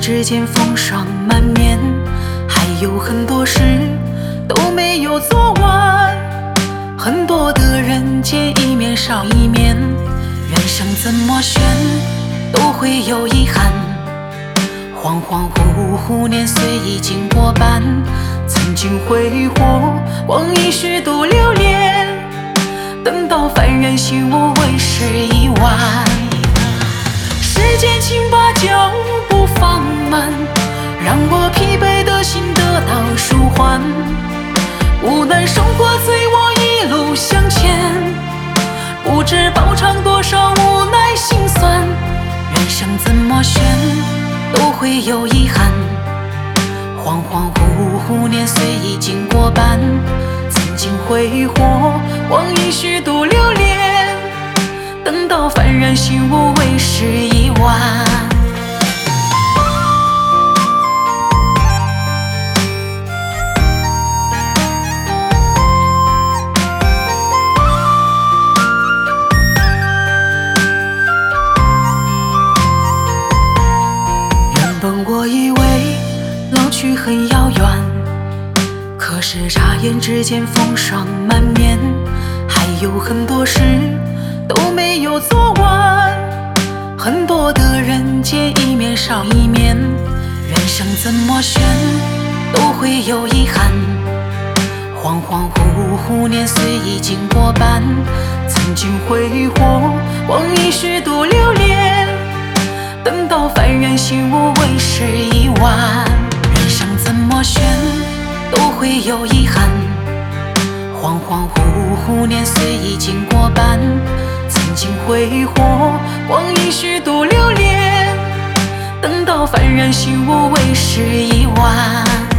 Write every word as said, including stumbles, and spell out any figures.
之间风霜满面，还有很多事都没有做完。很多的人见一面少一面，人生怎么选都会有遗憾。恍恍惚惚，年岁已经过半，曾经挥霍，光阴虚度流连。等到幡然醒悟，为时已晚。时间，请把脚步放慢，让我疲惫的心得到舒缓。无奈生活催我一路向前，不知饱尝多少无奈心酸。人生怎么选都会有遗憾。恍恍惚惚，年岁已经过半，曾经挥霍，光阴虚度流连。等到幡然醒悟，为时已晚。原本我以为老去很遥远，可是眨眼之间风霜满面，还有很多事都没有做完。很多的人见一面少一面，人生怎么选都会有遗憾。恍恍惚惚，年岁已经过半，曾经挥霍，光阴虚度流连。等到幡然醒悟，为时已晚。人生怎么选都会有遗憾。恍恍惚惚，年岁已经过半，曾经挥霍，光阴虚度流连。等到幡然醒悟，为时已晚。